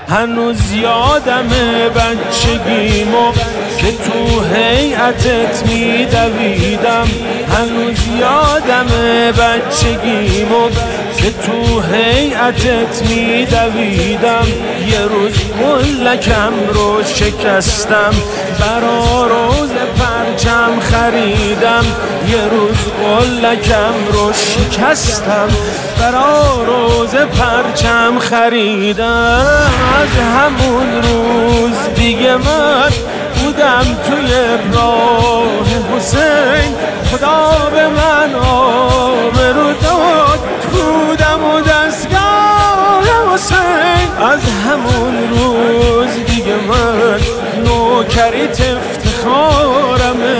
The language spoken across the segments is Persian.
هنوز یادم بچگیمو که تو هیئتت میدویدم. هنوز یادم بچگیمو که تو هیئتت میدویدم. یه روز قلکم رو شکستم، برا روز پرچم خریدم. یه روز قلکم رو شکستم، برا روز پرچم خریدم. از همون روز دیگه من بودم توی راه حسین. خدا به من آبرو داد، بودم و دستگاه حسین. از همون روز دیگه من نوکریت افتخارمه.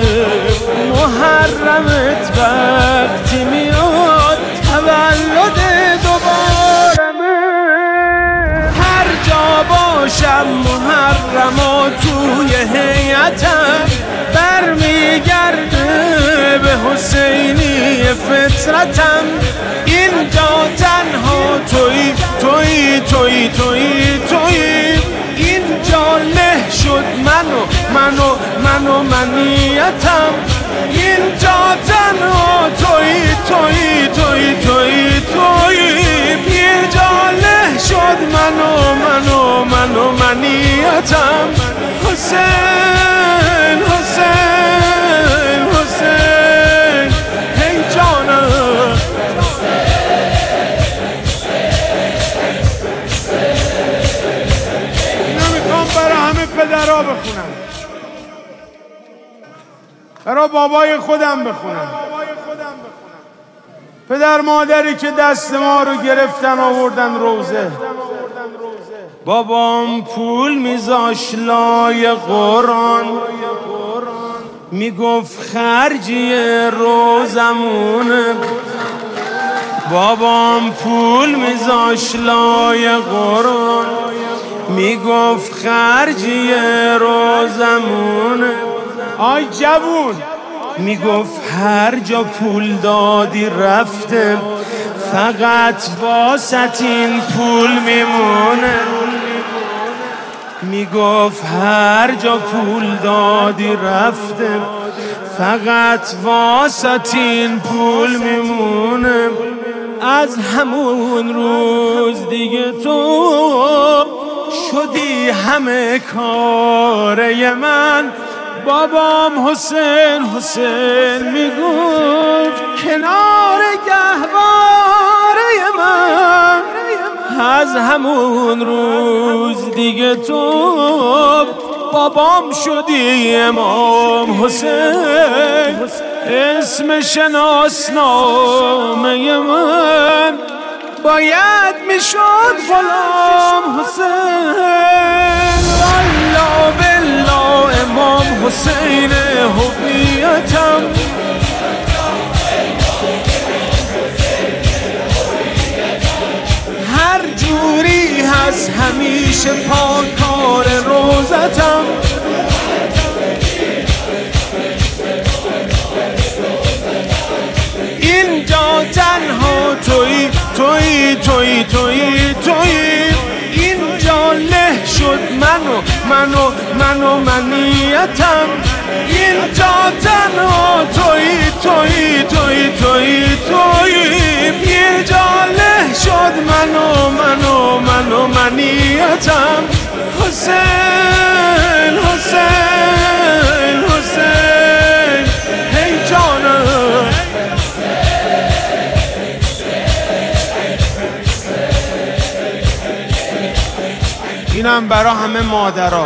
محرمت وقتی میاد تولد دوبارمه. هر جا باشم محرما توی هیئتم برمیگرده به حسینی فطرتم. اینجا تنها تویی تویی تویی تویی تویی. اینجا له شد من و منیتم. اینجا تنها تویی تویی تویی تویی تویی. اینجا له شد من و منیتم. حسین حسین حسین هی جانم. نمیخوام برای همه پدرها بخونم، برای بابای خودم بخونم. پدر مادری که دست ما رو گرفتن آوردن روزه. بابام پول میذاش لای قرآن، میگفت خرجی روزمونه. بابام پول میذاش لای قرآن، میگفت خرجی روزمونه. آی جوون، میگفت هر جا پول دادی رفته، فقط واسط این پول میمونه. میگفت هر جا پول دادی رفته، فقط واسط این پول میمونه. از همون روز دیگه تو شدی همه کاره من. بابام حسین حسین میگفت کنار گهواره من. از همون روز دیگه تو بابام شدی امام حسین. اسم شناسنامه من باید میشد غلام حسین. والله بالله امام حسین هویتم. هر جوری هست همیشه پاکار روزتم. اینجا تنها تویی تویی تویی تویی تویی. اینجا له شد من و منیتم. اینجا تنها تویی تویی تویی تویی تویی. اینجا له شد من و منیتم. حسین حسین حسین هی جانم. اینم برا همه مادرها.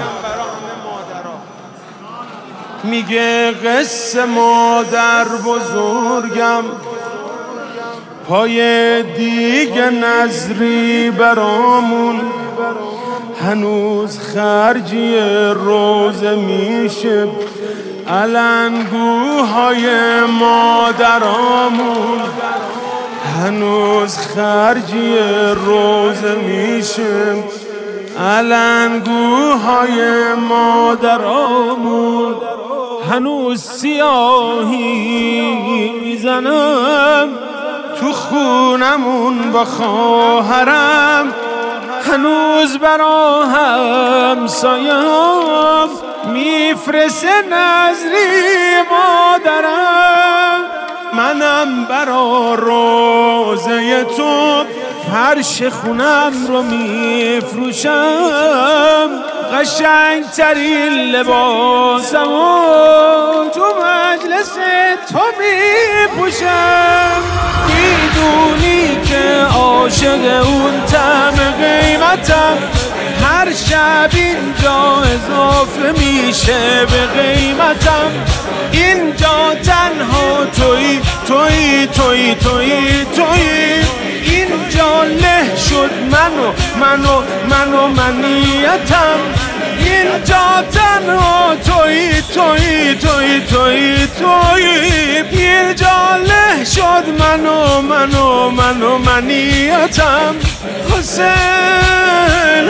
میگه قصه مادر بزرگم، پای دیگه نظری برامون. هنوز خرجی روزه میشه علنگوهای مادرامون. هنوز خرجی روزه میشه علنگوهای مادرامون. هنوز سیاهی میزنم تو خونمون با خواهرم. هنوز برا همسایم میفرسه نظری مادرم، منم برا روزه تو فرش خونم رو میفروشم، قشنگ ترین لباسم تو مجلس تو میپوشم. میدونی که عاشق اون طعم قیمتم، هر شب اینجا اضافه میشه به قیمتم. اینجا تنها تویی تویی تویی تویی تویی، اینجا له شد منو منیتم. اینجا تنها تویی تویی تویی تویی تویی، اینجا له شد منو منیتم. حسین